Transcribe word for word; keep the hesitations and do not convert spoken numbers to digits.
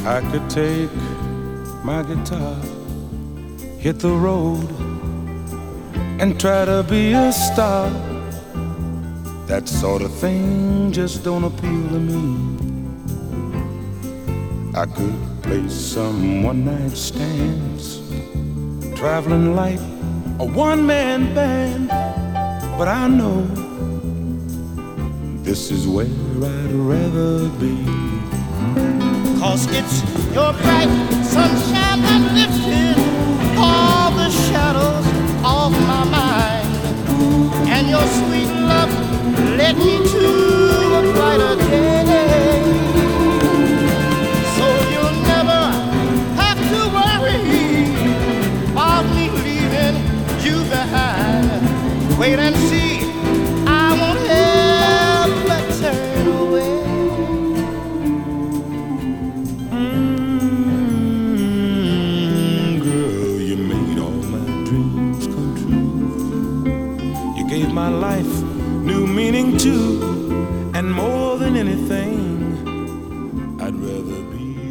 I could take my guitar, hit the road, and try to be a star. That sort of thing just don't appeal to me. I could play some one-night stands, traveling like a one-man band, but I know this is where I'd rather be. 'Cause it's your bright sunshine that lifted all the shadows off my mind, and your sweet love led me to a brighter day. So you'll never have to worry about me leaving you behind. Wait and see, I won't ever turn away. My life new meaning too, and more than anything, I'd rather be